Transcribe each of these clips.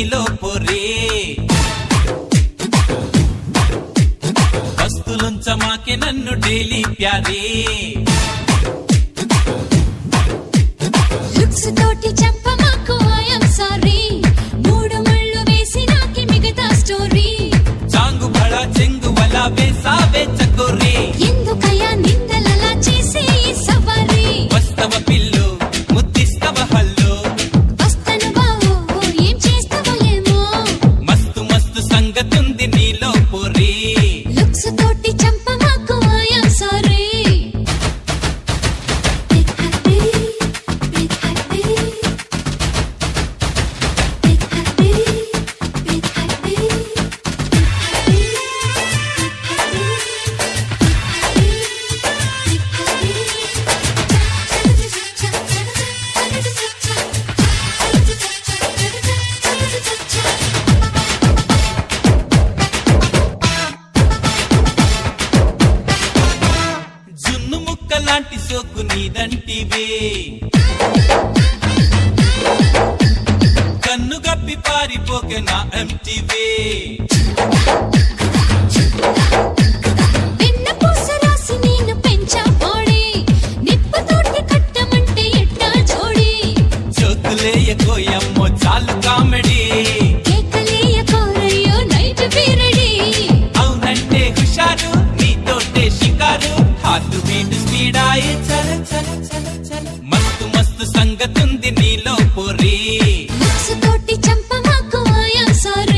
నీలో పొరే వస్తులుంచమాకే నన్ను daily ప్యారే looks తోటి చెప్పమాకు ఐ యామ్ సారీ మూడు ముళ్ళు వేసి నాకి మిగతా స్టోరీ చాంగు బడా చెంగు వలా వేసావే చకోరే ఎందుకయ్యా నిందలలా చేసి సవారీ వస్తవ పిల్లు ముద్దిస్తవ హల్లు వస్తను బావో ఏం చేస్తావో ఏమో మస్తు మస్తు సంగతుంది నీలో పొరే లుక్స్ తోటి చెప్పమాకు ఐ యామ్ సారీ జున్ను ముక్కలాంటి సోకు నీదంటివే కన్ను గప్పి పారిపోకే నా ఎంటివే వెన్న పూస రాసి నేను పెంచా పోడి నిప్పుతోటి కట్టమంటే ఎట్టా జోడి చోకులేయ కోయమ్మో చాలు కామెడీ కేకలేయ కోరయ్యో నైట్ పీరడి అవునంటే హుషారు నీతోటే షికారు హార్ట్ బీట్ స్పీడాయే చల చల చల చల మస్తు మస్తు సంగతుంది నీలో పొరే లుక్స్ తోటి చంపమాకు ఐ యామ్ సారీ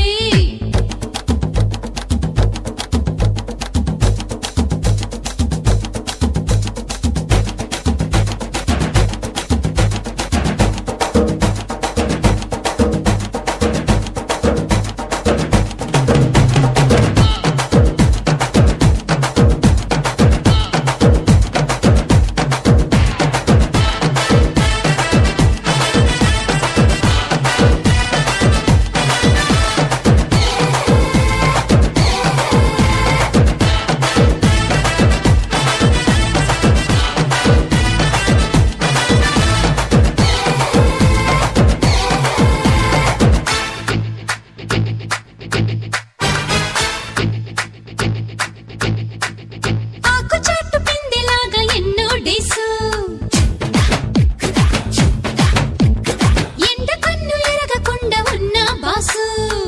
ఆకు చాటు పిందెలాగా ఎన్నో డేసు ఎండ కన్ను ఎరగకుండా ఉన్న బాసు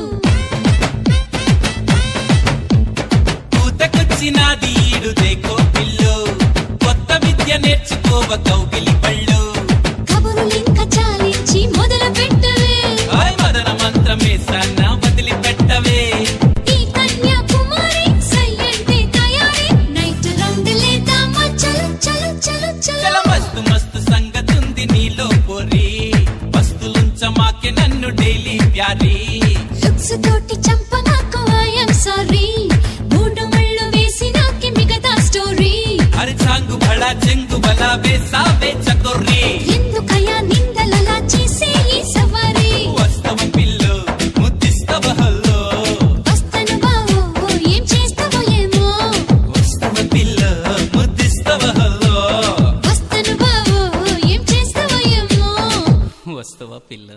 పూతకొచ్చినాది ఈడు దేకో పిల్లు కొత్త విద్య నేర్చుకోవ కౌగిలి పళ్ళు కబురులింక చాలించి మొదలు పెట్టవే ఆయ్ మదన మంత్రమే సన్న వదిలి పెట్టవే ఈ కన్యాకుమారి సయ్యంటే తయారీ నైట్ రౌండ్ లేదామా చలో చలో చలో చల చలో మస్తు మస్తు సంగతుంది నీలో పొరి వస్తులుంచమాకే నన్ను డైలీ ప్యారీ లుక్స్ తోటి చంపమాకు ఐ యామ్ సారీ మూడు ముళ్ళు వేసి నాకి మిగతా స్టోరీ అరే చాంగు బడా చెంగు బలా వేసావే చకోరే ఎందుకయ్యా నిందలలా చేసి సవారీ వస్తవ పిల్లు ముద్దిస్తవ హల్లో వస్తను బావో ఏం చేస్తావో ఏమో వస్తవ పిల్లు ముద్దిస్తవ హల్లో వస్తను బావో ఏం చేస్తావో ఏమో వస్తవ పిల్ల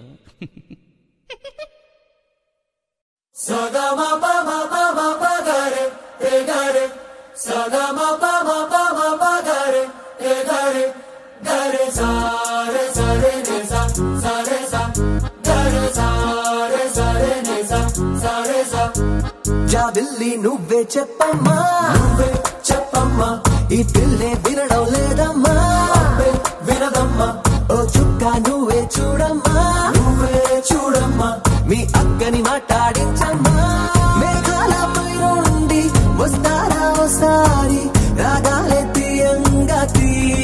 Saga ma pa ma pa ma pa ga re saga ma pa ma pa ma pa ga re sa re ne sa re sa ga re sa re ne sa జా బిల్లి నువ్వే చెప్పమ్మా ఈ పిల్లే వినడం లేదమ్మా వినదమ్మా ఓ చుక్క నువ్వే చూడమ్మా మీ అక్కని మాట్లాడించమ్మా మేఘాలపై నుండి వస్తారా ఒకసారి రాగాలే తీయంగా